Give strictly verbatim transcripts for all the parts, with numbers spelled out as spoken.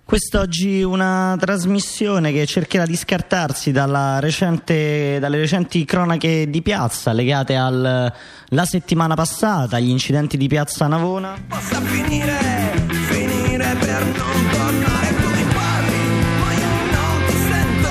Quest'oggi una trasmissione che cercherà di scartarsi dalla recente, dalle recenti cronache di piazza legate alla settimana passata, agli incidenti di Piazza Navona. Possa finire, finire per non tornare. Tu mi parli, ma io non ti sento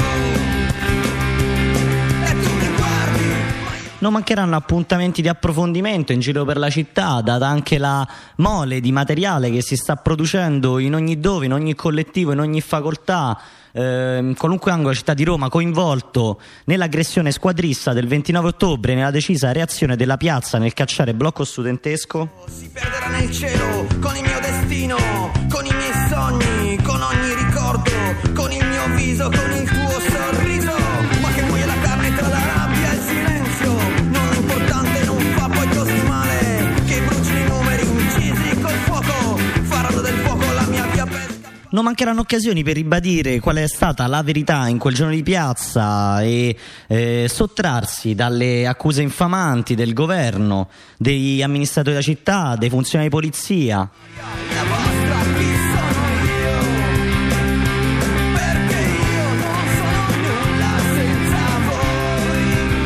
più. E tu mi guardi, ma io... Non mancheranno appuntamenti di approfondimento in giro per la città, data anche la mole di materiale che si sta producendo in ogni dove, in ogni collettivo, in ogni facoltà, eh, in qualunque angolo della città di Roma, coinvolto nell'aggressione squadrista del ventinove ottobre, nella decisa reazione della piazza nel cacciare blocco studentesco. Si perderà nel cielo con il mio destino, con i miei sogni, con ogni ricordo, con il mio viso, con il tuo sorriso. Ma che muoia la carne tra la rabbia e il silenzio. Non è importante, non fa poi così male. Che bruci i numeri incisi col fuoco faranno del fuoco la mia via pesca. Non mancheranno occasioni per ribadire qual è stata la verità in quel giorno di piazza e eh, sottrarsi dalle accuse infamanti del governo, degli amministratori della città, dei funzionari di polizia. La vostra chi sono io? Perché io non sono nulla senza voi.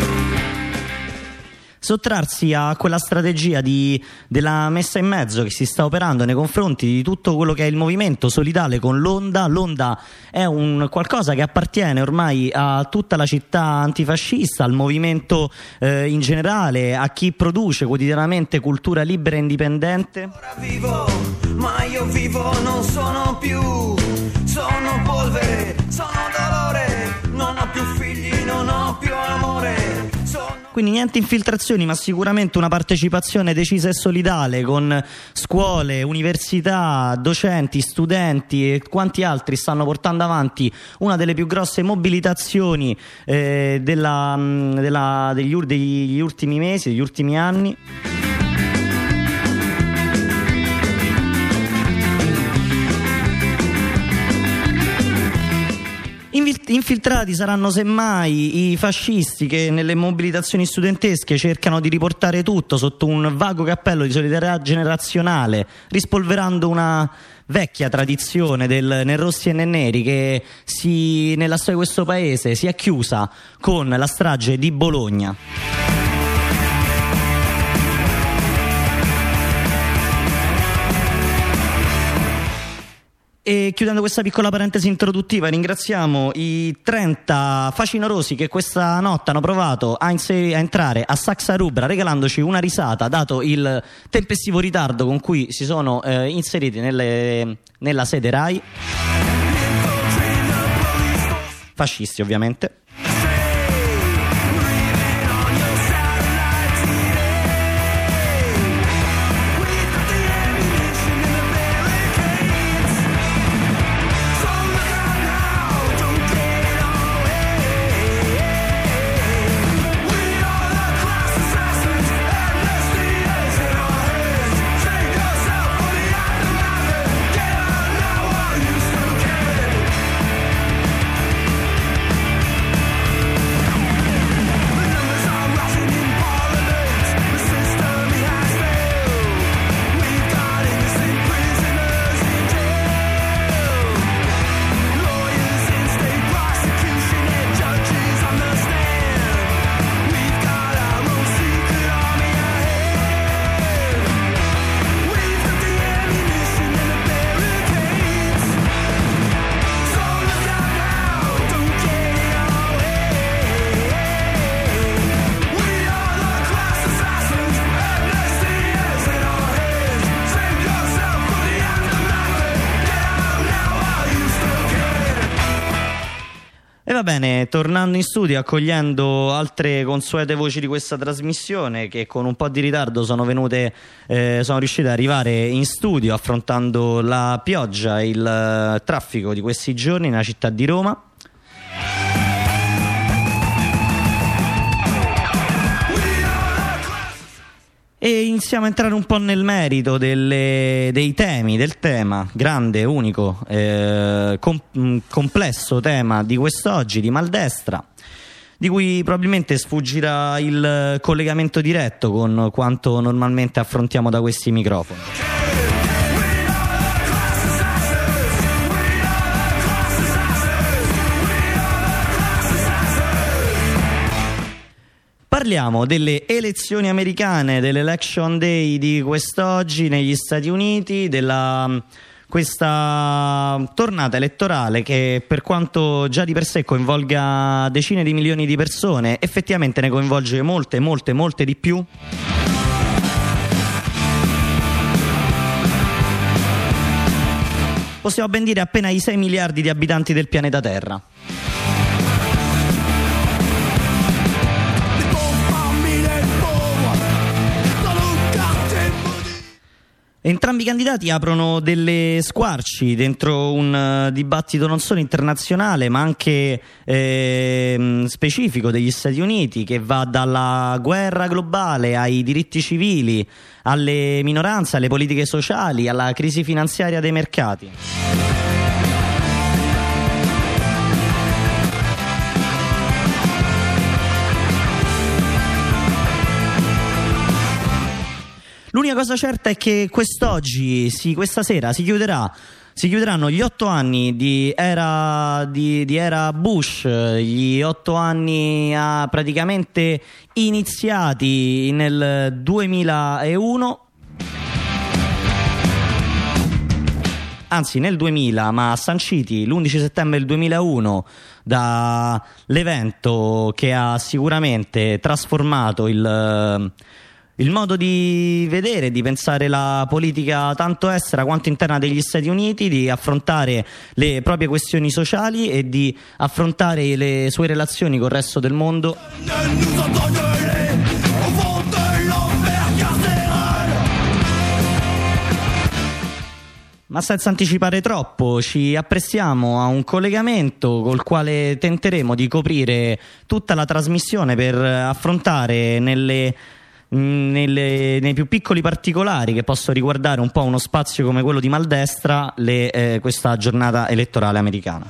Sottrarsi a quella strategia di, della messa in mezzo che si sta operando nei confronti di tutto quello che è il movimento solidale con l'Onda. L'Onda è un qualcosa che appartiene ormai a tutta la città antifascista, al movimento eh, in generale, a chi produce quotidianamente cultura libera e indipendente. Ora vivo, ma io vivo, non sono più. Sono polvere, sono dolore. Non ho più figli, non ho più amore. Sono... Quindi niente infiltrazioni, ma sicuramente una partecipazione decisa e solidale con scuole, università, docenti, studenti e quanti altri stanno portando avanti una delle più grosse mobilitazioni eh, della, della, degli, degli ultimi mesi, degli ultimi anni. Infiltrati saranno semmai i fascisti che nelle mobilitazioni studentesche cercano di riportare tutto sotto un vago cappello di solidarietà generazionale, rispolverando una vecchia tradizione del né rossi né neri che si, nella storia di questo paese si è chiusa con la strage di Bologna. E chiudendo questa piccola parentesi introduttiva, ringraziamo i trenta facinorosi che questa notte hanno provato a, inser- a entrare a Saxa Rubra regalandoci una risata, dato il tempestivo ritardo con cui si sono eh, inseriti nelle, nella sede Rai. Fascisti, ovviamente. E va bene, tornando in studio, accogliendo altre consuete voci di questa trasmissione che con un po' di ritardo sono venute, eh, sono riuscite ad arrivare in studio affrontando la pioggia e il uh, traffico di questi giorni nella città di Roma. E iniziamo a entrare un po' nel merito delle, dei temi, del tema grande, unico, eh, com- complesso tema di quest'oggi, di maldestra, di cui probabilmente sfuggirà il collegamento diretto con quanto normalmente affrontiamo da questi microfoni. Parliamo delle elezioni americane, dell'election day di quest'oggi negli Stati Uniti, della questa tornata elettorale che, per quanto già di per sé coinvolga decine di milioni di persone, effettivamente ne coinvolge molte, molte, molte di più. Possiamo ben dire appena i sei miliardi di abitanti del pianeta Terra. Entrambi i candidati aprono delle squarci dentro un uh, dibattito non solo internazionale ma anche eh, specifico degli Stati Uniti, che va dalla guerra globale ai diritti civili, alle minoranze, alle politiche sociali, alla crisi finanziaria dei mercati. L'unica cosa certa è che quest'oggi, sì, questa sera si chiuderà, si chiuderanno gli otto anni di era, di, di era Bush, gli otto anni ah, praticamente iniziati nel duemilauno, anzi nel duemila, ma sanciti l'undici settembre del duemilauno dall'evento che ha sicuramente trasformato il... il modo di vedere e di pensare la politica tanto estera quanto interna degli Stati Uniti, di affrontare le proprie questioni sociali e di affrontare le sue relazioni col resto del mondo. Ma senza anticipare troppo, ci apprestiamo a un collegamento col quale tenteremo di coprire tutta la trasmissione per affrontare nelle Nelle, nei più piccoli particolari che possono riguardare un po' uno spazio come quello di maldestra le, eh, questa giornata elettorale americana.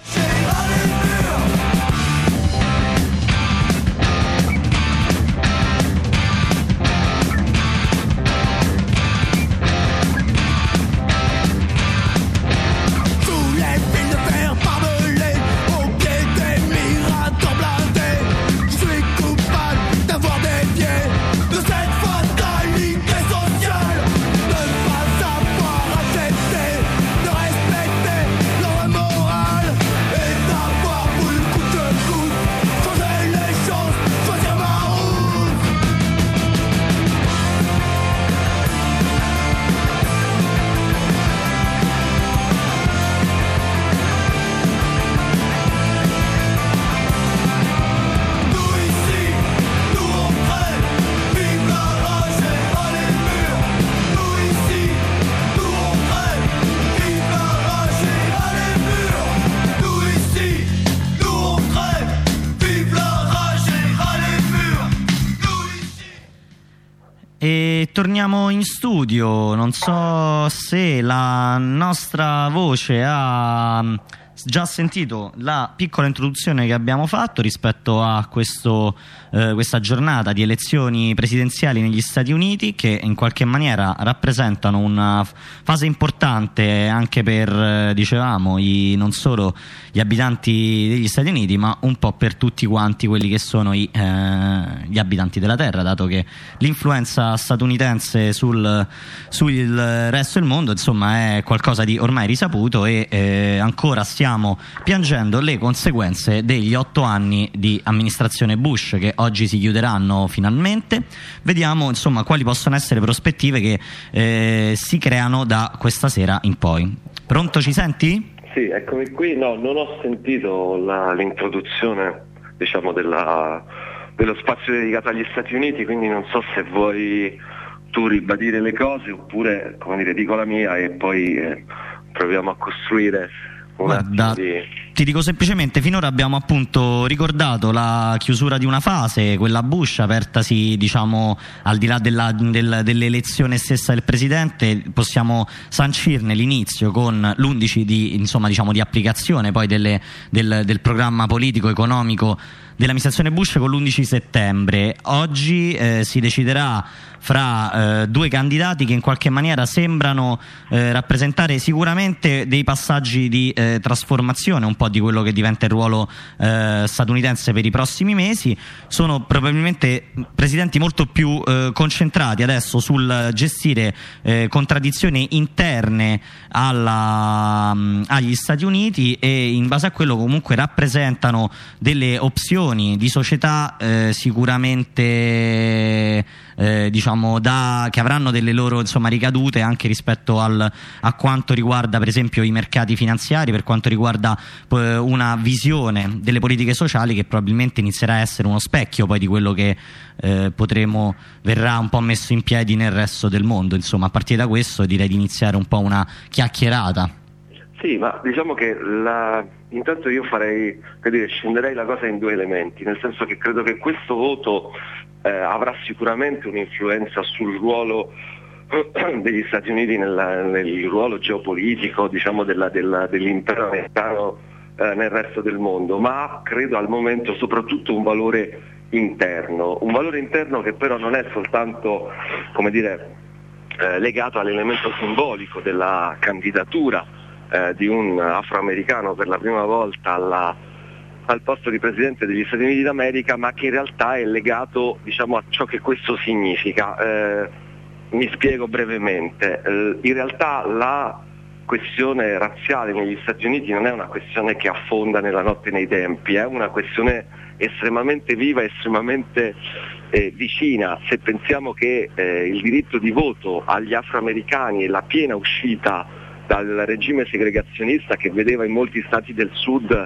E torniamo in studio. Non so se la nostra voce ha già sentito la piccola introduzione che abbiamo fatto rispetto a questo, eh, questa giornata di elezioni presidenziali negli Stati Uniti, che in qualche maniera rappresentano una fase importante anche per, eh, dicevamo, i, non solo gli abitanti degli Stati Uniti, ma un po' per tutti quanti quelli che sono i, eh, gli abitanti della Terra, dato che l'influenza statunitense sul, sul resto del mondo, insomma, è qualcosa di ormai risaputo e eh, ancora stiamo piangendo le conseguenze degli otto anni di amministrazione Bush, che oggi si chiuderanno finalmente. Vediamo insomma quali possono essere prospettive che eh, si creano da questa sera in poi. Pronto, ci senti? Sì, eccomi qui. No, non ho sentito la, l'introduzione, diciamo, della, dello spazio dedicato agli Stati Uniti, quindi non so se vuoi tu ribadire le cose oppure, come dire, dico la mia e poi eh, proviamo a costruire. Guarda, ti dico semplicemente, finora abbiamo appunto ricordato la chiusura di una fase, quella Bush, apertasi, diciamo, al di là della, del, dell'elezione stessa del presidente. Possiamo sancirne l'inizio con l'undici di, insomma, diciamo, di applicazione poi delle, del, del programma politico economico dell'amministrazione Bush con l'undici settembre. Oggi eh, si deciderà fra eh, due candidati che in qualche maniera sembrano eh, rappresentare sicuramente dei passaggi di eh, trasformazione, un po' po' di quello che diventa il ruolo eh, statunitense per i prossimi mesi. Sono probabilmente presidenti molto più eh, concentrati adesso sul gestire eh, contraddizioni interne alla, agli Stati Uniti, e in base a quello comunque rappresentano delle opzioni di società eh, sicuramente eh, diciamo da, che avranno delle loro insomma ricadute anche rispetto al, a quanto riguarda per esempio i mercati finanziari, per quanto riguarda eh, una visione delle politiche sociali che probabilmente inizierà a essere uno specchio poi di quello che eh, potremo verrà un po' messo in piedi nel resto del mondo. Insomma, a partire da questo direi di iniziare un po' una chiacchierata. Sì, ma diciamo che la... intanto io farei, per dire, scenderei la cosa in due elementi, nel senso che credo che questo voto eh, avrà sicuramente un'influenza sul ruolo degli Stati Uniti, nella, nel ruolo geopolitico, diciamo, della, della, dell'impero americano eh, nel resto del mondo, ma credo al momento soprattutto un valore interno, un valore interno che però non è soltanto, come dire, eh, legato all'elemento simbolico della candidatura eh, di un afroamericano per la prima volta alla, al posto di Presidente degli Stati Uniti d'America, ma che in realtà è legato, diciamo, a ciò che questo significa. Eh, mi spiego brevemente. Eh, in realtà la questione razziale negli Stati Uniti non è una questione che affonda nella notte nei tempi, è una questione estremamente viva, estremamente eh, vicina. Se pensiamo che eh, il diritto di voto agli afroamericani e la piena uscita dal regime segregazionista che vedeva in molti stati del sud,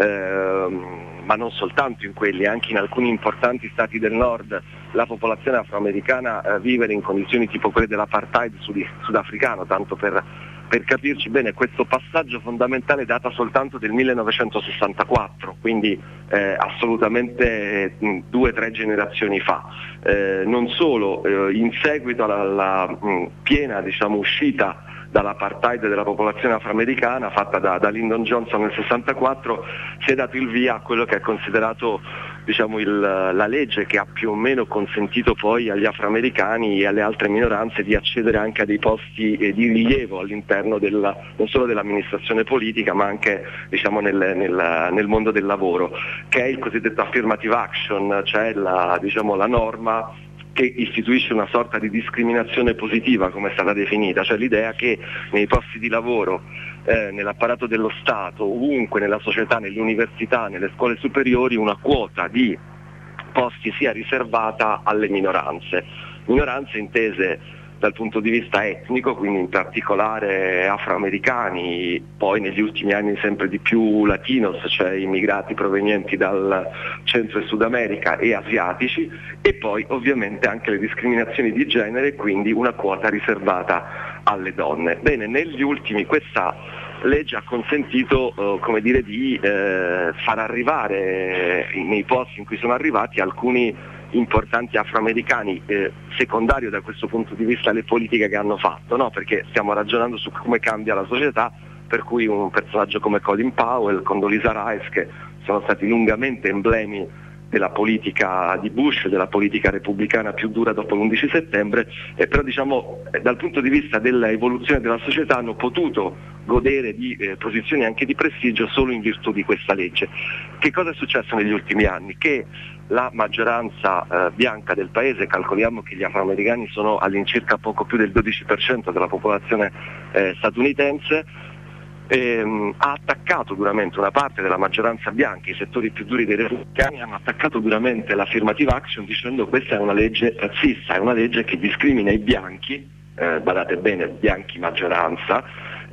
eh, ma non soltanto in quelli, anche in alcuni importanti stati del nord, la popolazione afroamericana eh, vivere in condizioni tipo quelle dell'apartheid sud- sudafricano, tanto per, per capirci bene, questo passaggio fondamentale data soltanto del millenovecentosessantaquattro, quindi eh, assolutamente eh, due o tre generazioni fa. Eh, non solo, eh, in seguito alla, alla mh, piena, diciamo, uscita dall'apartheid della popolazione afroamericana fatta da, da Lyndon Johnson nel sessantaquattro, si è dato il via a quello che è considerato, diciamo, il, la legge che ha più o meno consentito poi agli afroamericani e alle altre minoranze di accedere anche a dei posti eh, di rilievo all'interno della, non solo dell'amministrazione politica ma anche, diciamo, nel, nel, nel mondo del lavoro, che è il cosiddetto affirmative action, cioè la, diciamo, la norma che istituisce una sorta di discriminazione positiva, come è stata definita, cioè l'idea che nei posti di lavoro, eh, nell'apparato dello Stato, ovunque nella società, nelle università, nelle scuole superiori, una quota di posti sia riservata alle minoranze. Minoranze intese dal punto di vista etnico, quindi in particolare afroamericani, poi negli ultimi anni sempre di più latinos, cioè immigrati provenienti dal Centro e Sud America, e asiatici, e poi ovviamente anche le discriminazioni di genere, quindi una quota riservata alle donne. Bene, negli ultimi questa legge ha consentito eh, come dire, di eh, far arrivare eh, nei posti in cui sono arrivati alcuni importanti afroamericani, eh, secondario da questo punto di vista le politiche che hanno fatto, no? Perché stiamo ragionando su come cambia la società, per cui un personaggio come Colin Powell, Condoleezza Rice, che sono stati lungamente emblemi della politica di Bush, della politica repubblicana più dura dopo l'undici settembre, eh, però diciamo eh, dal punto di vista dell'evoluzione della società hanno potuto godere di eh, posizioni anche di prestigio solo in virtù di questa legge. Che cosa è successo negli ultimi anni? Che la maggioranza eh, bianca del paese, calcoliamo che gli afroamericani sono all'incirca poco più del dodici per cento della popolazione eh, statunitense, ehm, ha attaccato duramente una parte della maggioranza bianca, i settori più duri dei repubblicani hanno attaccato duramente l'affirmative action dicendo questa è una legge razzista, è una legge che discrimina i bianchi, eh, badate bene, bianchi maggioranza,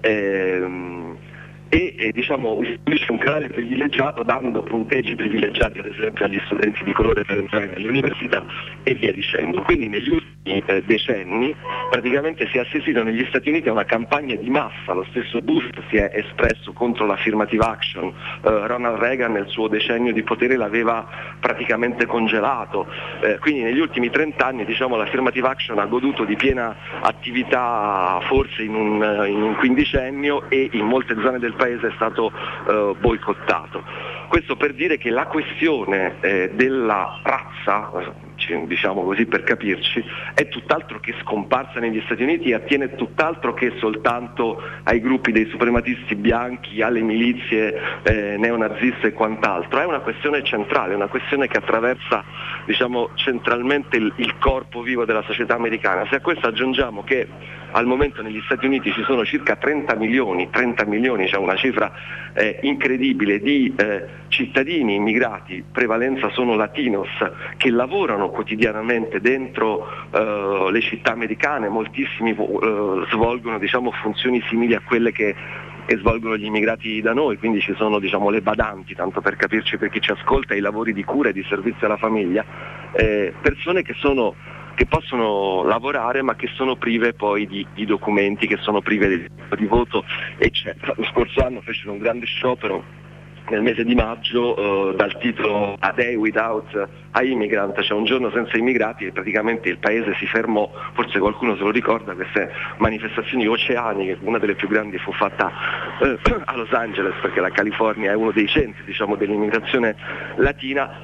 ehm, e, e diciamo istituisce un canale privilegiato dando punteggi privilegiati ad esempio agli studenti di colore per entrare nelle università e via dicendo. Quindi negli ultimi eh, decenni praticamente si è assistito negli Stati Uniti a una campagna di massa, lo stesso Bush si è espresso contro l'affirmative action, eh, Ronald Reagan nel suo decennio di potere l'aveva praticamente congelato, eh, quindi negli ultimi trent'anni diciamo l'affirmative action ha goduto di piena attività forse in un, in un quindicennio e in molte zone del paese è stato eh, boicottato. Questo per dire che la questione eh, della razza, ci oggi, diciamo così per capirci, è tutt'altro che scomparsa negli Stati Uniti e attiene tutt'altro che soltanto ai gruppi dei suprematisti bianchi, alle milizie eh, neonaziste e quant'altro. È una questione centrale, una questione che attraversa, diciamo, centralmente il, il corpo vivo della società americana. Se a questo aggiungiamo che al momento negli Stati Uniti ci sono circa trenta milioni, trenta milioni, cioè una cifra eh, incredibile di eh, cittadini immigrati, prevalenza sono latinos, che lavorano quotidianamente dentro eh, le città americane, moltissimi eh, svolgono, diciamo, funzioni simili a quelle che che svolgono gli immigrati da noi, quindi ci sono, diciamo, le badanti, tanto per capirci per chi ci ascolta, i lavori di cura e di servizio alla famiglia, eh, persone che sono che possono lavorare ma che sono prive poi di, di documenti, che sono prive di, di voto, eccetera. Lo scorso anno fecero un grande sciopero nel mese di maggio eh, dal titolo A Day Without a Immigrant, cioè un giorno senza immigrati, e praticamente il paese si fermò. Forse qualcuno se lo ricorda, queste manifestazioni oceaniche, una delle più grandi fu fatta eh, a Los Angeles, perché la California è uno dei centri, diciamo, dell'immigrazione latina,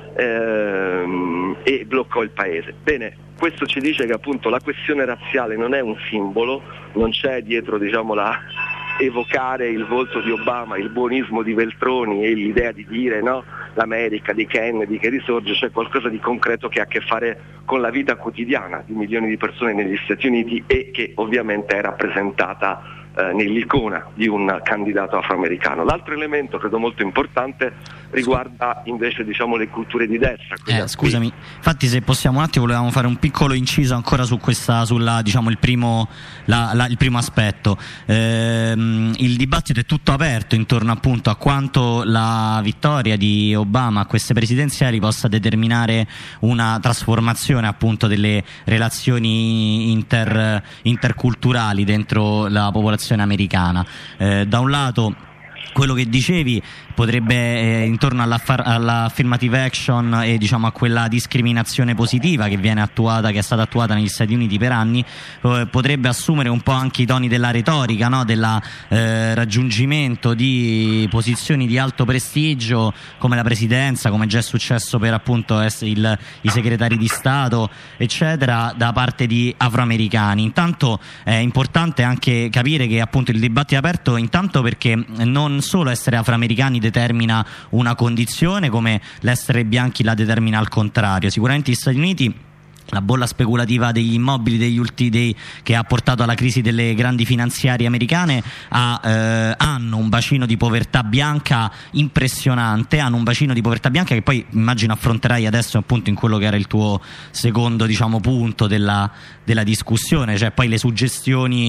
ehm, e bloccò il paese. Bene, questo ci dice che appunto la questione razziale non è un simbolo, non c'è dietro, diciamo, la evocare il volto di Obama, il buonismo di Veltroni e l'idea di dire, no, l'America di Kennedy che risorge. C'è qualcosa di concreto che ha a che fare con la vita quotidiana di milioni di persone negli Stati Uniti e che ovviamente è rappresentata eh, nell'icona di un candidato afroamericano. L'altro elemento, credo molto importante, riguarda invece, diciamo, le culture di destra. Eh, scusami, infatti, se possiamo un attimo, volevamo fare un piccolo inciso ancora su questa, sulla, diciamo, il primo, la, la, il primo aspetto. Ehm, il dibattito è tutto aperto intorno appunto a quanto la vittoria di Obama a queste presidenziali possa determinare una trasformazione appunto delle relazioni inter, interculturali dentro la popolazione americana. Eh, da un lato, quello che dicevi potrebbe, eh, intorno all'affirmative action e, diciamo, a quella discriminazione positiva che viene attuata, che è stata attuata negli Stati Uniti per anni, eh, potrebbe assumere un po' anche i toni della retorica, no? Del eh, raggiungimento di posizioni di alto prestigio come la presidenza, come già è successo per appunto il, i segretari di Stato, eccetera, da parte di afroamericani. Intanto è importante anche capire che appunto il dibattito è aperto, intanto perché non solo essere afroamericani determina una condizione, come l'essere bianchi la determina al contrario. Sicuramente gli Stati Uniti, la bolla speculativa degli immobili degli ultimi dei, che ha portato alla crisi delle grandi finanziarie americane, ha, eh, hanno un bacino di povertà bianca impressionante, hanno un bacino di povertà bianca che poi immagino affronterai adesso, appunto, in quello che era il tuo secondo, diciamo, punto della, della discussione, cioè poi le suggestioni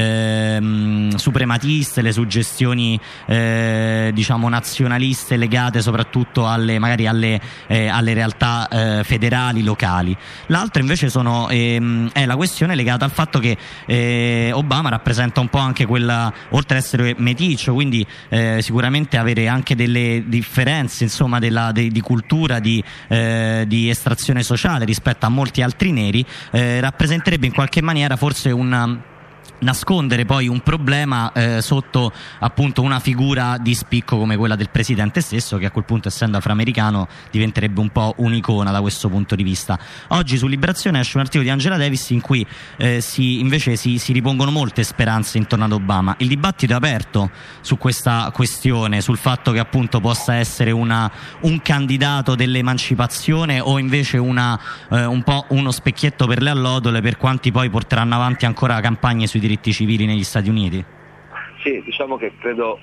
eh, suprematiste, le suggestioni eh, diciamo nazionaliste legate soprattutto alle, magari alle, eh, alle realtà eh, federali, locali. L'altro invece sono, ehm, è la questione legata al fatto che eh, Obama rappresenta un po' anche quella, oltre ad essere meticcio, quindi eh, sicuramente avere anche delle differenze, insomma, della, de, di cultura, di, eh, di estrazione sociale rispetto a molti altri neri, eh, rappresenterebbe in qualche maniera forse una nascondere poi un problema eh, sotto appunto una figura di spicco come quella del presidente stesso, che a quel punto, essendo afroamericano, diventerebbe un po' un'icona da questo punto di vista. Oggi su Liberazione esce un articolo di Angela Davis in cui eh, si, invece si, si ripongono molte speranze intorno ad Obama. Il dibattito è aperto su questa questione, sul fatto che appunto possa essere una, un candidato dell'emancipazione o invece una, eh, un po' uno specchietto per le allodole per quanti poi porteranno avanti ancora campagne sui diritti civili negli Stati Uniti. Sì, diciamo che credo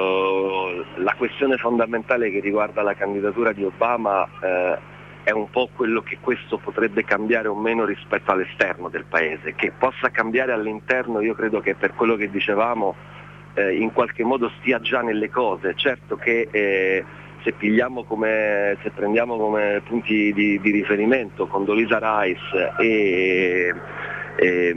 eh, la questione fondamentale che riguarda la candidatura di Obama eh, è un po' quello che questo potrebbe cambiare o meno rispetto all'esterno del paese. Che possa cambiare all'interno, io credo che, per quello che dicevamo, eh, in qualche modo stia già nelle cose. Certo che eh, se pigliamo come, se prendiamo come punti di, di riferimento Condoleezza Rice e, e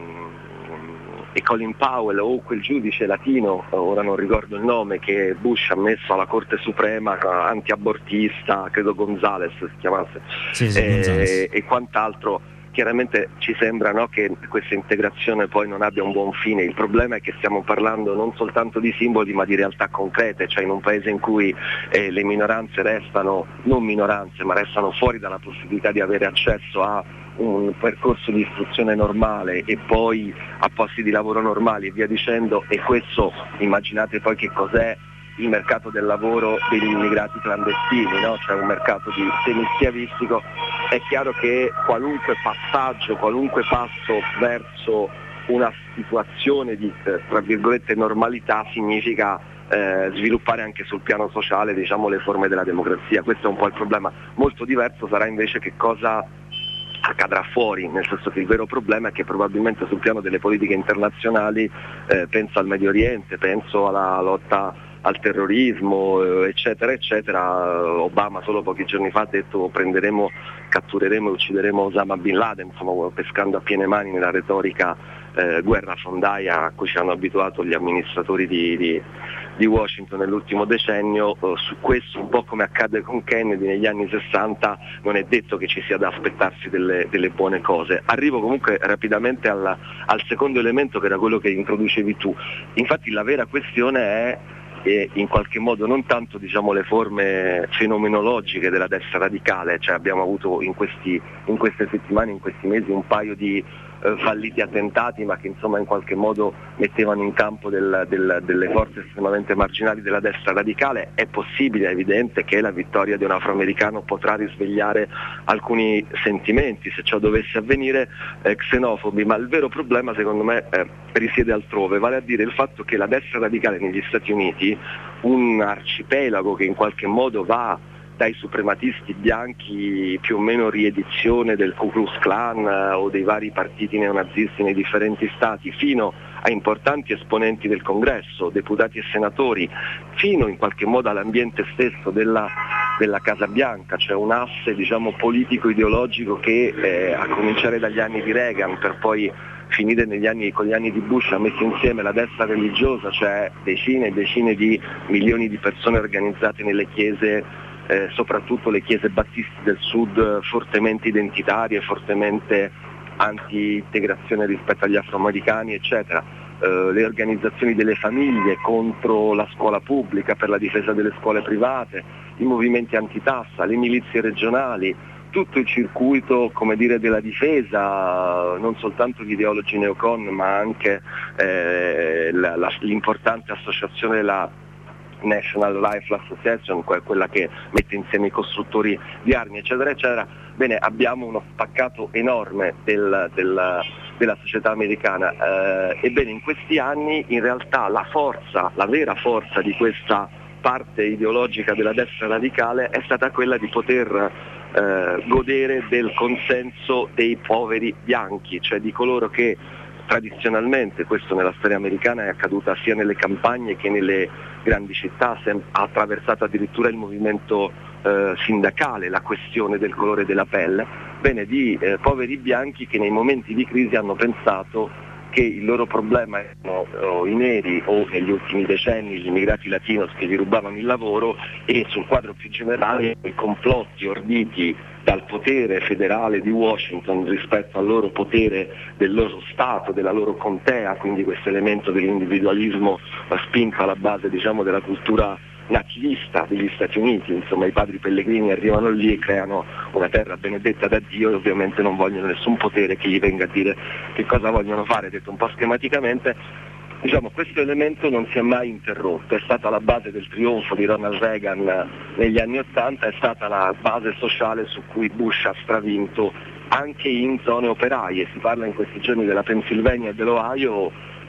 e Colin Powell o quel giudice latino, ora non ricordo il nome, che Bush ha messo alla Corte Suprema, antiabortista, credo Gonzales si chiamasse, sì, sì, e, Gonzales. e quant'altro, chiaramente ci sembra, no, che questa integrazione poi non abbia un buon fine. Il problema è che stiamo parlando non soltanto di simboli ma di realtà concrete, cioè in un paese in cui eh, le minoranze restano, non minoranze, ma restano fuori dalla possibilità di avere accesso a un percorso di istruzione normale e poi a posti di lavoro normali e via dicendo, e questo immaginate poi che cos'è il mercato del lavoro degli immigrati clandestini, no? Cioè un mercato di semischiavistico. È chiaro che qualunque passaggio, qualunque passo verso una situazione di tra virgolette normalità significa eh, sviluppare anche sul piano sociale, diciamo, le forme della democrazia. Questo è un po' il problema. Molto diverso sarà invece che cosa accadrà fuori, nel senso che il vero problema è che probabilmente sul piano delle politiche internazionali, eh, penso al Medio Oriente, penso alla lotta al terrorismo, eh, eccetera eccetera, Obama solo pochi giorni fa ha detto prenderemo, cattureremo e uccideremo Osama Bin Laden, insomma pescando a piene mani nella retorica eh, guerra fondaia a cui ci hanno abituato gli amministratori di, di, di Washington nell'ultimo decennio. Eh, su questo, un po' come accadde con Kennedy negli anni sessanta, non è detto che ci sia da aspettarsi delle, delle buone cose. Arrivo comunque rapidamente alla, al secondo elemento, che era quello che introducevi tu. Infatti la vera questione è e in qualche modo non tanto, diciamo, le forme fenomenologiche della destra radicale, cioè abbiamo avuto in, questi, in queste settimane, in questi mesi un paio di eh, falliti attentati, ma che insomma in qualche modo mettevano in campo del, del, delle forze estremamente marginali della destra radicale. È possibile, è evidente che la vittoria di un afroamericano potrà risvegliare alcuni sentimenti, se ciò dovesse avvenire, eh, xenofobi, ma il vero problema secondo me eh, risiede altrove, vale a dire il fatto che la destra radicale negli Stati Uniti, un arcipelago che in qualche modo va dai suprematisti bianchi, più o meno riedizione del Ku Klux Klan eh, o dei vari partiti neonazisti nei differenti stati, fino a importanti esponenti del Congresso, deputati e senatori, fino in qualche modo all'ambiente stesso della, della Casa Bianca, cioè un asse, diciamo, politico-ideologico che eh, a cominciare dagli anni di Reagan per poi finire negli anni, con gli anni di Bush, ha messo insieme la destra religiosa, cioè decine e decine di milioni di persone organizzate nelle chiese, eh, soprattutto le chiese battiste del sud, fortemente identitarie, fortemente anti-integrazione rispetto agli afroamericani, eccetera. Eh, le organizzazioni delle famiglie contro la scuola pubblica, per la difesa delle scuole private, i movimenti antitassa, le milizie regionali, tutto il circuito, come dire, della difesa, non soltanto gli ideologi neocon, ma anche eh, la, la, l'importante associazione della National Rifle Association, quella che mette insieme i costruttori di armi, eccetera, eccetera. Bene, abbiamo uno spaccato enorme del, del, della società americana. Eh, ebbene, in questi anni in realtà la forza, la vera forza di questa parte ideologica della destra radicale è stata quella di poter eh, godere del consenso dei poveri bianchi, cioè di coloro che tradizionalmente, questo nella storia americana è accaduta sia nelle campagne che nelle grandi città, ha attraversato addirittura il movimento eh, sindacale, la questione del colore della pelle, bene, di eh, poveri bianchi che nei momenti di crisi hanno pensato che il loro problema erano oh, i neri o negli ultimi decenni gli immigrati latinos che gli rubavano il lavoro, e sul quadro più generale i complotti orditi dal potere federale di Washington rispetto al loro potere del loro Stato, della loro contea, quindi questo elemento dell'individualismo spinto alla base, diciamo, della cultura nativista degli Stati Uniti. Insomma, i padri pellegrini arrivano lì e creano una terra benedetta da Dio e ovviamente non vogliono nessun potere che gli venga a dire che cosa vogliono fare, detto un po' schematicamente. Diciamo, questo elemento non si è mai interrotto, è stata la base del trionfo di Ronald Reagan negli anni Ottanta, è stata la base sociale su cui Bush ha stravinto anche in zone operaie. Si parla in questi giorni della Pennsylvania e dell'Ohio,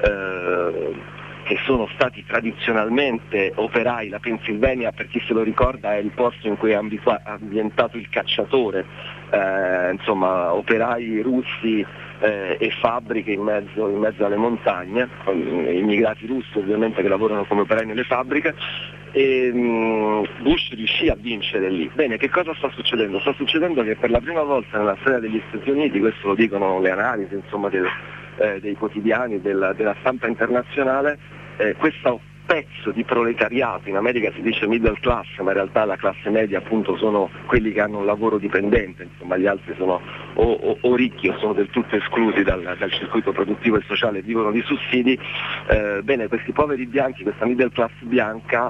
eh, che sono stati tradizionalmente operai. La Pennsylvania, per chi se lo ricorda, è il posto in cui è ambientato il cacciatore, eh, insomma operai russi eh, e fabbriche in mezzo, in mezzo alle montagne, immigrati russi ovviamente che lavorano come operai nelle fabbriche, e um, Bush riuscì a vincere lì. Bene, che cosa sta succedendo? Sta succedendo che per la prima volta nella storia degli Stati Uniti, questo lo dicono le analisi, insomma, del, eh, dei quotidiani, della, della stampa internazionale, eh, questa pezzo di proletariato, in America si dice middle class, ma in realtà la classe media appunto sono quelli che hanno un lavoro dipendente, insomma gli altri sono o, o, o ricchi o sono del tutto esclusi dal, dal circuito produttivo e sociale e vivono di sussidi. Eh, bene, questi poveri bianchi, questa middle class bianca,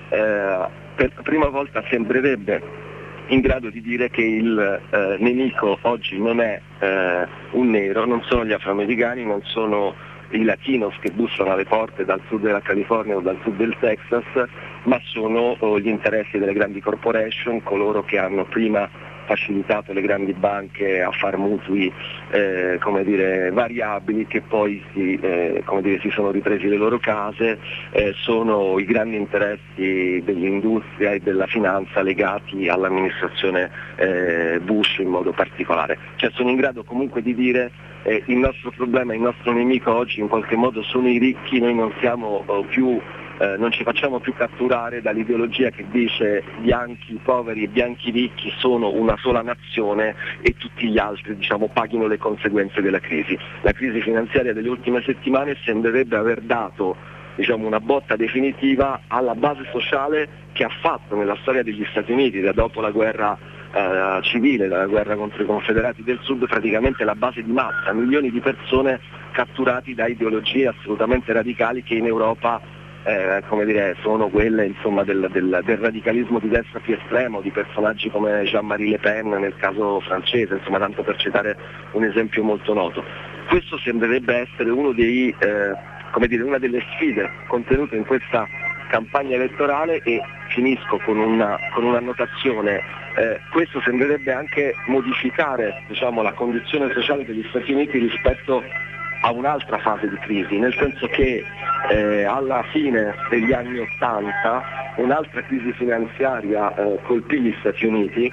eh, per la prima volta sembrerebbe in grado di dire che il eh, nemico oggi non è eh, un nero, non sono gli afroamericani, non sono i latinos che bussano alle porte dal sud della California o dal sud del Texas, ma sono oh, gli interessi delle grandi corporation, coloro che hanno prima facilitato le grandi banche a far mutui eh, come dire, variabili, che poi si, eh, come dire, si sono ripresi le loro case, eh, sono i grandi interessi dell'industria e della finanza legati all'amministrazione eh, Bush in modo particolare. Cioè sono in grado comunque di dire eh, il nostro problema, il nostro nemico oggi in qualche modo sono i ricchi, noi non siamo oh, più Eh, non ci facciamo più catturare dall'ideologia che dice bianchi poveri e bianchi ricchi sono una sola nazione e tutti gli altri, diciamo, paghino le conseguenze della crisi. La crisi finanziaria delle ultime settimane sembrerebbe aver dato, diciamo, una botta definitiva alla base sociale che ha fatto nella storia degli Stati Uniti da dopo la guerra eh, civile, dalla guerra contro i confederati del sud, praticamente la base di massa, milioni di persone catturati da ideologie assolutamente radicali che in Europa Eh, come dire, sono quelle insomma, del, del, del radicalismo di destra più estremo, di personaggi come Jean-Marie Le Pen nel caso francese, insomma, tanto per citare un esempio molto noto. Questo sembrerebbe essere uno dei, eh, come dire, una delle sfide contenute in questa campagna elettorale, e finisco con una, con un'annotazione. Eh, questo sembrerebbe anche modificare, diciamo, la condizione sociale degli Stati Uniti rispetto a un'altra fase di crisi, nel senso che eh, alla fine degli anni Ottanta un'altra crisi finanziaria eh, colpì gli Stati Uniti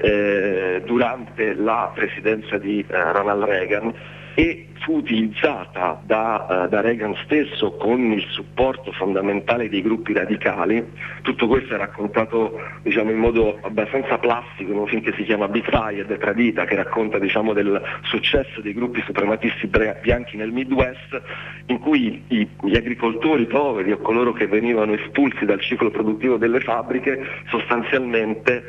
eh, durante la presidenza di eh, Ronald Reagan, e fu utilizzata da, uh, da Reagan stesso con il supporto fondamentale dei gruppi radicali. Tutto questo è raccontato, diciamo, in modo abbastanza plastico in un film che si chiama Be Fired, Tradita, che racconta, diciamo, del successo dei gruppi suprematisti bianchi nel Midwest, in cui i, gli agricoltori poveri o coloro che venivano espulsi dal ciclo produttivo delle fabbriche sostanzialmente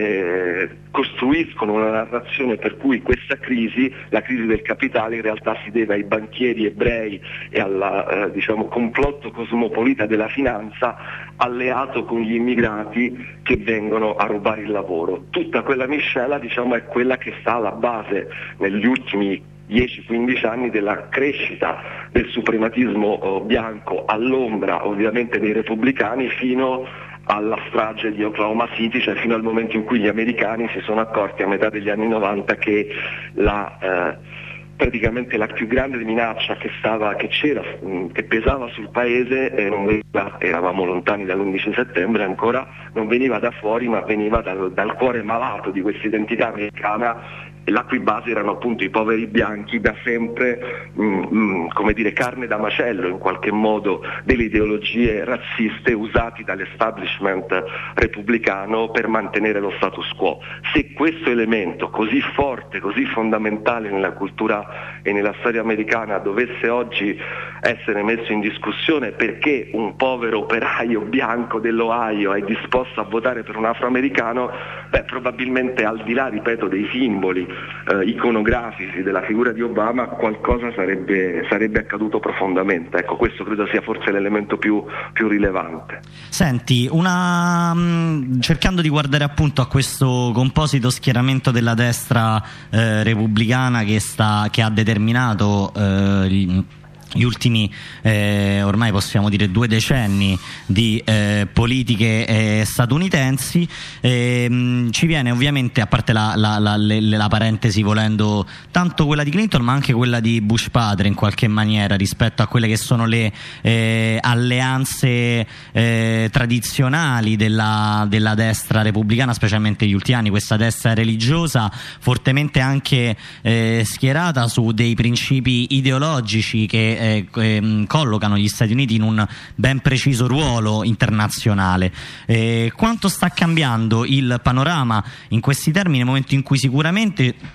eh, costruiscono una narrazione per cui questa crisi, la crisi del capitale, in realtà si deve ai banchieri ebrei e al eh, diciamo, complotto cosmopolita della finanza alleato con gli immigrati che vengono a rubare il lavoro. Tutta quella miscela, diciamo, è quella che sta alla base negli ultimi dieci quindici anni della crescita del suprematismo oh, bianco all'ombra ovviamente dei repubblicani, fino alla strage di Oklahoma City, cioè fino al momento in cui gli americani si sono accorti a metà degli anni novanta che la eh, praticamente la più grande minaccia che stava, che c'era, che pesava sul paese, e non veniva, eravamo lontani dall'undici settembre ancora, non veniva da fuori, ma veniva dal, dal cuore malato di questa identità americana, la cui base erano appunto i poveri bianchi, da sempre mh, mh, come dire, carne da macello in qualche modo delle ideologie razziste usati dall'establishment repubblicano per mantenere lo status quo. Se questo elemento così forte, così fondamentale nella cultura e nella storia americana dovesse oggi essere messo in discussione perché un povero operaio bianco dell'Ohio è disposto a votare per un afroamericano, beh, probabilmente al di là, ripeto, dei simboli eh, iconografici della figura di Obama, qualcosa sarebbe, sarebbe accaduto profondamente. Ecco, questo credo sia forse l'elemento più, più rilevante. Senti, una, mh, cercando di guardare appunto a questo composito schieramento della destra eh, repubblicana che, sta, che ha determinato eh, gli, gli ultimi eh, ormai possiamo dire due decenni di eh, politiche eh, statunitensi, eh, mh, ci viene ovviamente, a parte la, la, la, le, la parentesi volendo, tanto quella di Clinton ma anche quella di Bush padre in qualche maniera rispetto a quelle che sono le eh, alleanze eh, tradizionali della, della destra repubblicana, specialmente negli ultimi anni, questa destra religiosa fortemente anche eh, schierata su dei principi ideologici che Eh, eh, collocano gli Stati Uniti in un ben preciso ruolo internazionale. Eh, quanto sta cambiando il panorama in questi termini nel momento in cui sicuramente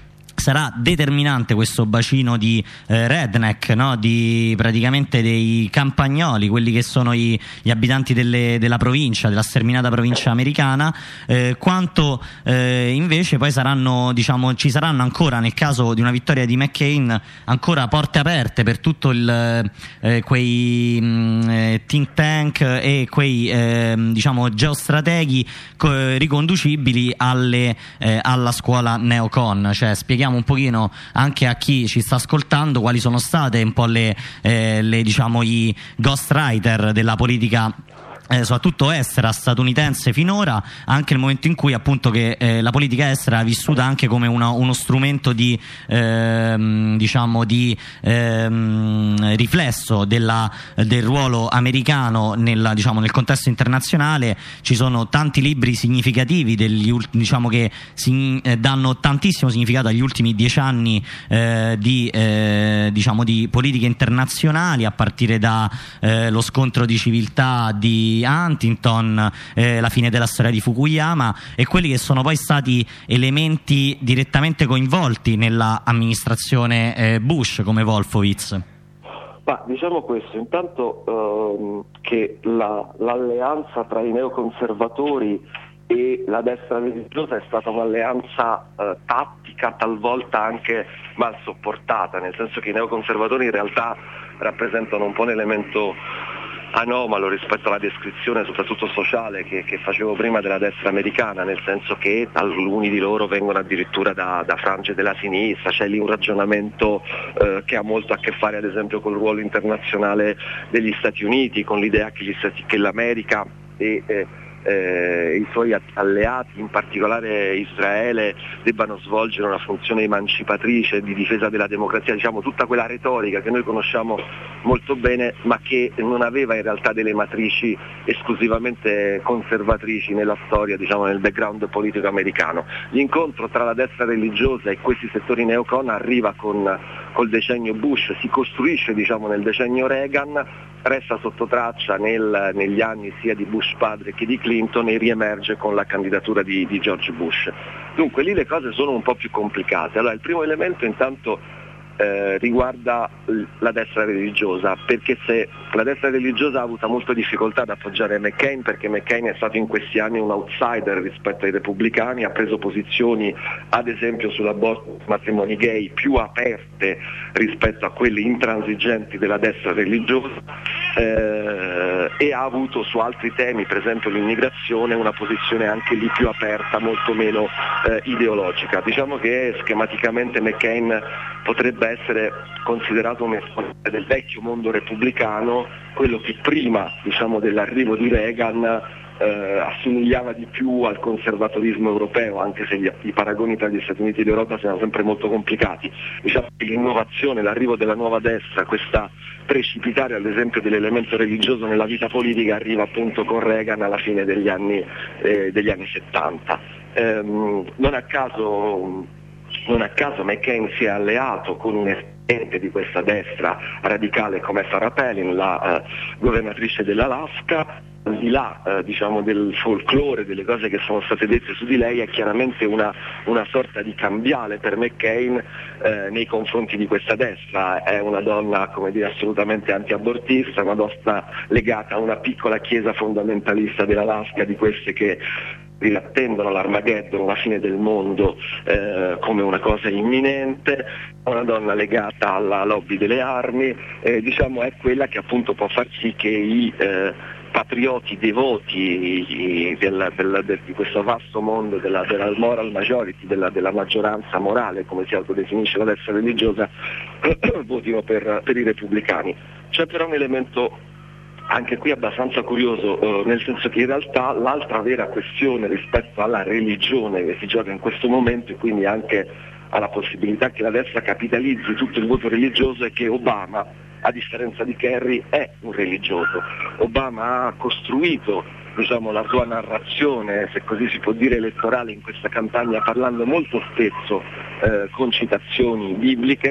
sarà determinante questo bacino di eh, redneck, no? Di praticamente dei campagnoli, quelli che sono i, gli abitanti delle, della provincia, della sterminata provincia americana, eh, quanto eh, invece poi saranno, diciamo, ci saranno ancora, nel caso di una vittoria di McCain, ancora porte aperte per tutto il eh, quei mh, eh, think tank e quei eh, diciamo geostrateghi co- riconducibili alle, eh, alla scuola neocon. Cioè, spieghiamo un pochino anche a chi ci sta ascoltando quali sono state un po' le, eh, le diciamo i ghostwriter della politica Eh, soprattutto estera statunitense finora, anche nel momento in cui appunto che eh, la politica estera è vissuta anche come una, uno strumento di ehm, diciamo di ehm, riflesso della, del ruolo americano nel, diciamo, nel contesto internazionale. Ci sono tanti libri significativi degli, diciamo, che si, eh, danno tantissimo significato agli ultimi dieci anni eh, di, eh, diciamo, di politiche internazionali, a partire da eh, lo scontro di civiltà di Huntington, eh, la fine della storia di Fukuyama, e quelli che sono poi stati elementi direttamente coinvolti nella amministrazione eh, Bush, come Wolfowitz. Ma diciamo questo, intanto ehm, che la, l'alleanza tra i neoconservatori e la destra religiosa è stata un'alleanza eh, tattica, talvolta anche mal sopportata, nel senso che i neoconservatori in realtà rappresentano un po' un elemento anomalo rispetto alla descrizione soprattutto sociale che, che facevo prima della destra americana, nel senso che alcuni di loro vengono addirittura da, da frange della sinistra. C'è lì un ragionamento eh, che ha molto a che fare ad esempio col ruolo internazionale degli Stati Uniti, con l'idea che, gli Stati, che l'America e eh, Eh, i suoi alleati, in particolare Israele, debbano svolgere una funzione emancipatrice di difesa della democrazia, diciamo tutta quella retorica che noi conosciamo molto bene, ma che non aveva in realtà delle matrici esclusivamente conservatrici nella storia, diciamo nel background politico americano. L'incontro tra la destra religiosa e questi settori neocon arriva con col decennio Bush, si costruisce diciamo nel decennio Reagan, resta sotto traccia nel, negli anni sia di Bush padre che di Clinton e riemerge con la candidatura di, di George Bush. Dunque lì le cose sono un po' più complicate. Allora il primo elemento intanto eh, riguarda la destra religiosa, perché se la destra religiosa ha avuto molta difficoltà ad appoggiare McCain, perché McCain è stato in questi anni un outsider rispetto ai repubblicani, ha preso posizioni ad esempio sull'aborto, matrimoni gay più aperte rispetto a quelli intransigenti della destra religiosa, eh, e ha avuto su altri temi, per esempio l'immigrazione, una posizione anche lì più aperta, molto meno eh, ideologica. Diciamo che schematicamente McCain potrebbe essere considerato un esponente del vecchio mondo repubblicano, quello che prima diciamo, dell'arrivo di Reagan eh, assomigliava di più al conservatorismo europeo, anche se gli, i paragoni tra gli Stati Uniti e l'Europa sono sempre molto complicati. Diciamo che l'innovazione, l'arrivo della nuova destra, questa precipitare ad esempio dell'elemento religioso nella vita politica, arriva appunto con Reagan alla fine degli anni, eh, degli anni settanta. Ehm, non a caso Non a caso McCain si è alleato con un esponente di questa destra radicale come Sarah Palin, la eh, governatrice dell'Alaska. Al di là eh, diciamo del folklore, delle cose che sono state dette su di lei, è chiaramente una, una sorta di cambiale per McCain eh, nei confronti di questa destra. È una donna, come dire, assolutamente anti-abortista, una donna legata a una piccola chiesa fondamentalista dell'Alaska, di queste che attendono l'Armageddon, la fine del mondo, eh, come una cosa imminente. Una donna legata alla lobby delle armi, eh, diciamo è quella che appunto può far sì che i eh, patrioti devoti del, del, del, di questo vasto mondo della, della moral majority, della, della maggioranza morale, come si autodefinisce la destra religiosa, votino per, per i repubblicani. C'è però un elemento anche qui abbastanza curioso, eh, nel senso che in realtà l'altra vera questione rispetto alla religione che si gioca in questo momento, e quindi anche alla possibilità che la destra capitalizzi tutto il voto religioso, è che Obama, a differenza di Kerry, è un religioso. Obama ha costruito diciamo, la sua narrazione, se così si può dire, elettorale in questa campagna, parlando molto spesso eh, con citazioni bibliche,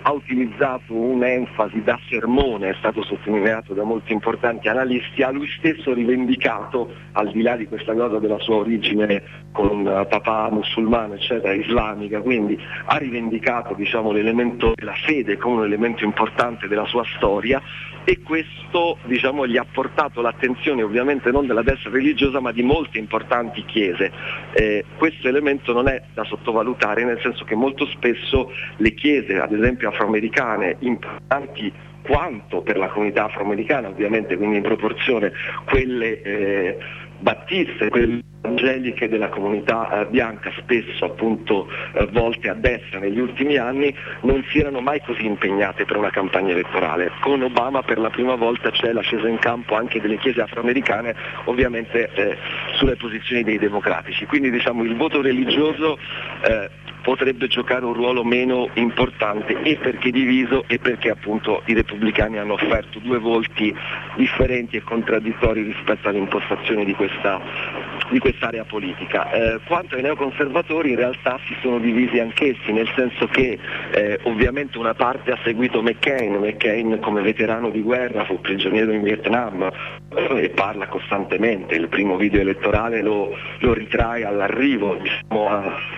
ha utilizzato un'enfasi da sermone, è stato sottolineato da molti importanti analisti, ha lui stesso rivendicato, al di là di questa cosa della sua origine con uh, papà musulmano eccetera, islamica, quindi ha rivendicato diciamo l'elemento della fede come un elemento importante della sua storia, e questo diciamo gli ha portato l'attenzione ovviamente non della destra religiosa ma di molte importanti chiese. Eh, questo elemento non è da sottovalutare, nel senso che molto spesso le chiese, ad esempio afroamericane, importanti quanto per la comunità afroamericana ovviamente, quindi in proporzione quelle eh, battiste, quelle evangeliche della comunità eh, bianca, spesso appunto eh, volte a destra negli ultimi anni, non si erano mai così impegnate per una campagna elettorale. Con Obama per la prima volta c'è la scesa in campo anche delle chiese afroamericane, ovviamente eh, sulle posizioni dei democratici, quindi diciamo il voto religioso eh, potrebbe giocare un ruolo meno importante, e perché diviso e perché appunto i repubblicani hanno offerto due volti differenti e contraddittori rispetto all'impostazione di questa, di quest'area politica. Eh, quanto ai neoconservatori in realtà si sono divisi anch'essi, nel senso che eh, ovviamente una parte ha seguito McCain, McCain come veterano di guerra fu prigioniero in Vietnam e parla costantemente, il primo video elettorale lo, lo ritrae all'arrivo diciamo, a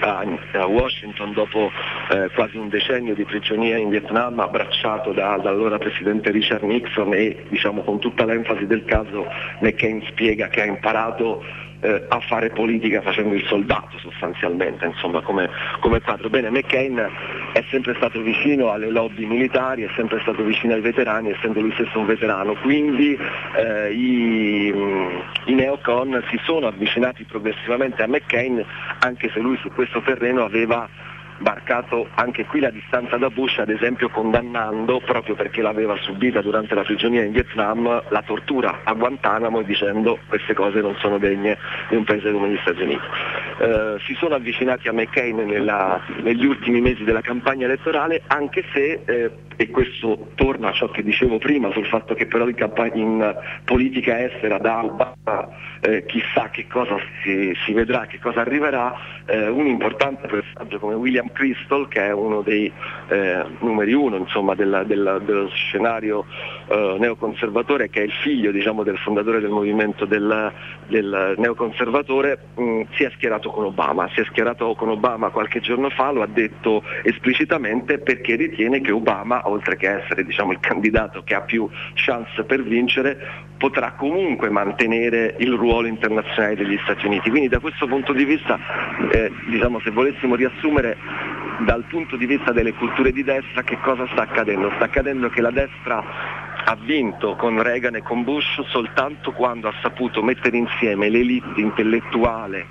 a Washington dopo eh, quasi un decennio di prigionia in Vietnam, abbracciato da, dall'allora presidente Richard Nixon, e diciamo con tutta l'enfasi del caso McCain spiega che ha imparato eh, a fare politica facendo il soldato sostanzialmente, insomma come, come quadro. Bene, McCain è sempre stato vicino alle lobby militari, è sempre stato vicino ai veterani, essendo lui stesso un veterano, quindi eh, i, i neocon si sono avvicinati progressivamente a McCain, anche se lui su questo terreno aveva marcato anche qui la distanza da Bush, ad esempio condannando, proprio perché l'aveva subita durante la prigionia in Vietnam, la tortura a Guantanamo, e dicendo queste cose non sono degne di un paese come gli Stati Uniti. Eh, si sono avvicinati a McCain nella, negli ultimi mesi della campagna elettorale, anche se, eh, e questo torna a ciò che dicevo prima sul fatto che però in, campagna, in politica estera da Obama eh, chissà che cosa si, si vedrà, che cosa arriverà, eh, un importante personaggio come William Kristol, che è uno dei eh, numeri uno insomma, della, della, dello scenario eh, neoconservatore, che è il figlio diciamo, del fondatore del movimento del, del neoconservatore, mh, si è schierato con Obama, si è schierato con Obama qualche giorno fa, lo ha detto esplicitamente, perché ritiene che Obama, oltre che essere diciamo, il candidato che ha più chance per vincere, potrà comunque mantenere il ruolo internazionale degli Stati Uniti. Quindi da questo punto di vista, eh, diciamo, se volessimo riassumere dal punto di vista delle culture di destra, che cosa sta accadendo? Sta accadendo che la destra ha vinto con Reagan e con Bush soltanto quando ha saputo mettere insieme l'elite intellettuale,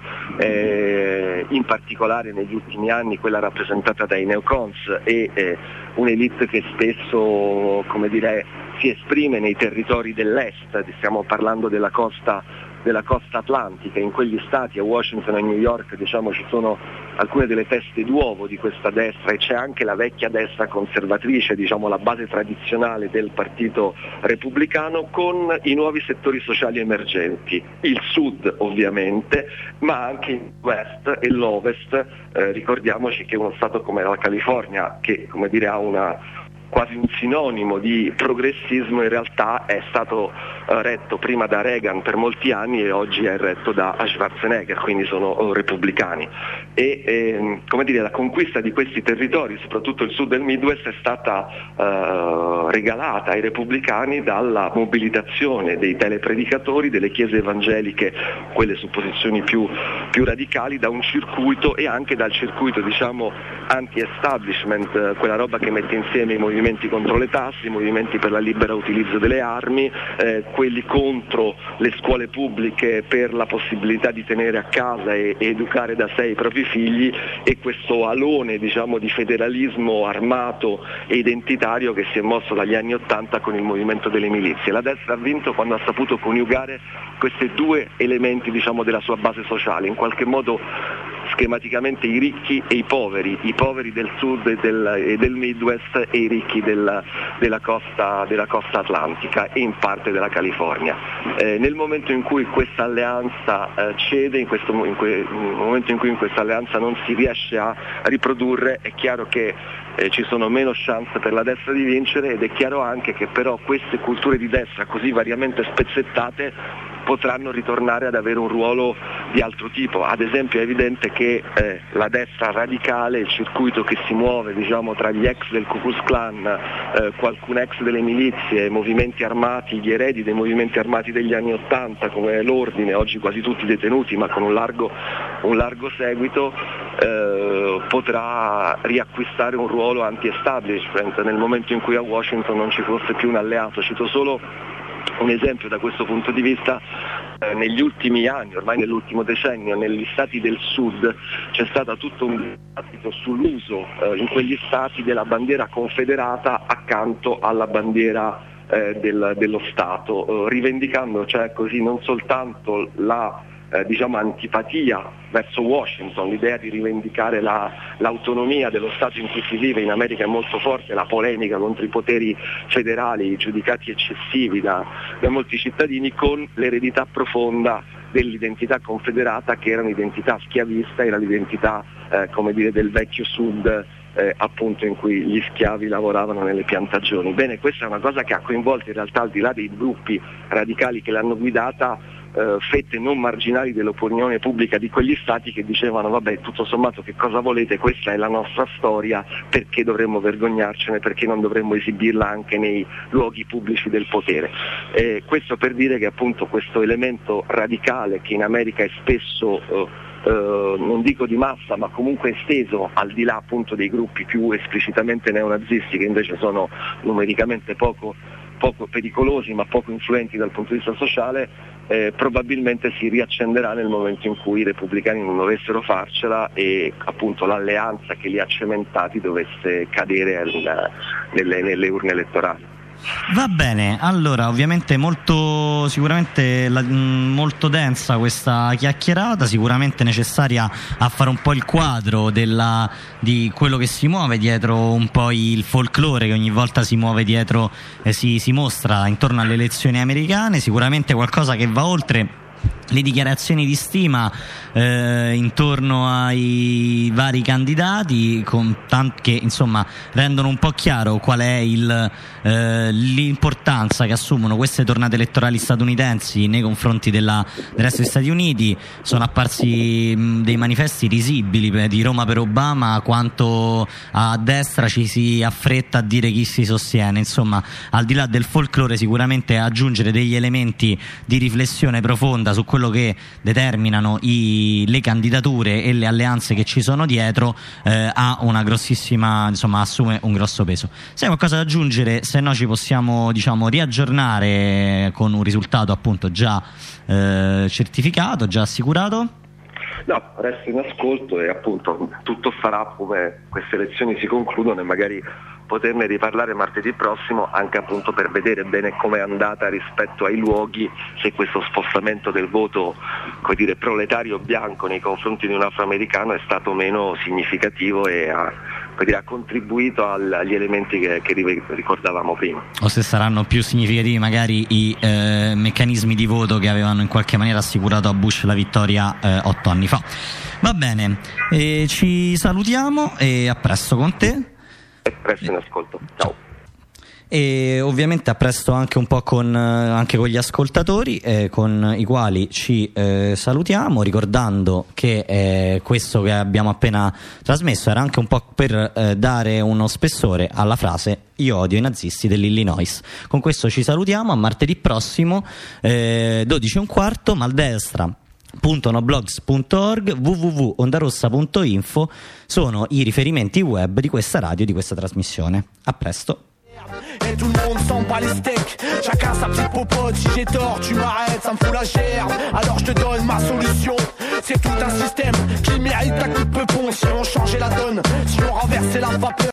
eh, in particolare negli ultimi anni quella rappresentata dai neocons, e eh, un'elite che spesso, come dire, si esprime nei territori dell'est, stiamo parlando della costa della costa atlantica. In quegli stati, a Washington e a New York, diciamo, ci sono alcune delle teste d'uovo di questa destra, e c'è anche la vecchia destra conservatrice, diciamo la base tradizionale del partito repubblicano, con i nuovi settori sociali emergenti, il sud ovviamente, ma anche il west e l'ovest. Eh, ricordiamoci che uno stato come la California, che come dire ha una quasi un sinonimo di progressismo, in realtà è stato uh, retto prima da Reagan per molti anni e oggi è retto da Schwarzenegger, quindi sono uh, repubblicani. E eh, come dire, la conquista di questi territori, soprattutto il sud del Midwest, è stata uh, regalata ai repubblicani dalla mobilitazione dei telepredicatori, delle chiese evangeliche, quelle su posizioni più, più radicali, da un circuito, e anche dal circuito diciamo anti-establishment, uh, quella roba che mette insieme i movimenti contro le tasse, i movimenti per la libera utilizzo delle armi, eh, quelli contro le scuole pubbliche per la possibilità di tenere a casa e, e educare da sé i propri figli, e questo alone diciamo di federalismo armato e identitario che si è mosso dagli anni Ottanta con il movimento delle milizie. La destra ha vinto quando ha saputo coniugare questi due elementi diciamo della sua base sociale, in qualche modo schematicamente i ricchi e i poveri, i poveri del sud e del, e del Midwest e i ricchi del, della, costa, della costa atlantica e in parte della California. Eh, nel momento in cui questa alleanza eh, cede, in questo in que, nel momento in cui in questa alleanza non si riesce a riprodurre, è chiaro che eh, ci sono meno chance per la destra di vincere, ed è chiaro anche che però queste culture di destra così variamente spezzettate potranno ritornare ad avere un ruolo di altro tipo. Ad esempio è evidente che eh, la destra radicale, il circuito che si muove diciamo tra gli ex del Ku Klux Klan, eh, qualcun ex delle milizie, movimenti armati, gli eredi dei movimenti armati degli anni Ottanta come l'Ordine, oggi quasi tutti detenuti ma con un largo, un largo seguito, eh, potrà riacquistare un ruolo anti-establishment nel momento in cui a Washington non ci fosse più un alleato. Cito solo un esempio da questo punto di vista. Eh, negli ultimi anni, ormai nell'ultimo decennio, negli stati del sud c'è stato tutto un dibattito sull'uso eh, in quegli stati della bandiera confederata accanto alla bandiera eh, del, dello Stato, eh, rivendicando cioè così non soltanto la Eh, diciamo antipatia verso Washington, l'idea di rivendicare la, l'autonomia dello Stato in cui si vive. In America è molto forte la polemica contro i poteri federali giudicati eccessivi da, da molti cittadini, con l'eredità profonda dell'identità confederata, che era un'identità schiavista, era l'identità eh, come dire del vecchio sud, eh, appunto in cui gli schiavi lavoravano nelle piantagioni. Bene, questa è una cosa che ha coinvolto in realtà, al di là dei gruppi radicali che l'hanno guidata, Uh, fette non marginali dell'opinione pubblica di quegli stati, che dicevano vabbè, tutto sommato che cosa volete, questa è la nostra storia, perché dovremmo vergognarcene, perché non dovremmo esibirla anche nei luoghi pubblici del potere. Eh, questo per dire che appunto questo elemento radicale, che in America è spesso uh, Uh, non dico di massa, ma comunque esteso al di là appunto dei gruppi più esplicitamente neonazisti, che invece sono numericamente poco, poco pericolosi ma poco influenti dal punto di vista sociale, eh, probabilmente si riaccenderà nel momento in cui i repubblicani non dovessero farcela e appunto l'alleanza che li ha cementati dovesse cadere al, nelle, nelle urne elettorali. Va bene, allora ovviamente molto sicuramente la, molto densa questa chiacchierata, sicuramente necessaria a fare un po' il quadro della, di quello che si muove dietro un po' il folklore che ogni volta si muove dietro, eh, si, si mostra intorno alle elezioni americane, sicuramente qualcosa che va oltre le dichiarazioni di stima eh, intorno ai vari candidati, con tant- che insomma rendono un po' chiaro qual è il, eh, l'importanza che assumono queste tornate elettorali statunitensi nei confronti della, del resto degli Stati Uniti. Sono apparsi mh, dei manifesti risibili per, di Roma per Obama, quanto a destra ci si affretta a dire chi si sostiene. Insomma, al di là del folklore, sicuramente aggiungere degli elementi di riflessione profonda su quello che determinano i, le candidature e le alleanze che ci sono dietro eh, ha una grossissima, insomma, assume un grosso peso. Se hai qualcosa da aggiungere, se no ci possiamo, diciamo, riaggiornare con un risultato appunto già eh, certificato, già assicurato. No, resto in ascolto e appunto tutto sarà come queste elezioni si concludono, e magari poterne riparlare martedì prossimo, anche appunto per vedere bene come è andata rispetto ai luoghi, se questo spostamento del voto, come dire, proletario bianco nei confronti di un afroamericano è stato meno significativo e ha, come dire, ha contribuito al, agli elementi che, che ricordavamo prima. O se saranno più significativi magari i eh, meccanismi di voto che avevano in qualche maniera assicurato a Bush la vittoria eh, otto anni fa. Va bene, eh, ci salutiamo e a presto con te. E presto in ascolto, ciao. E ovviamente a presto anche un po' con, anche con gli ascoltatori, eh, con i quali ci eh, salutiamo, ricordando che eh, questo che abbiamo appena trasmesso era anche un po' per eh, dare uno spessore alla frase "io odio i nazisti" dell'Illinois. Con questo ci salutiamo, a martedì prossimo, eh, dodici e un quarto, maldestra punto noblogs punto org, w w w punto ondarossa punto info sono i riferimenti web di questa radio, di questa trasmissione. A presto. Et tout le monde s'en bat les steaks, chacun sa petite popote. Si j'ai tort, tu m'arrêtes, ça me fout la gerbe. Alors je te donne ma solution. C'est tout un système qui mérite un coup de peupon. Si on changeait la donne, si on renversait la vapeur.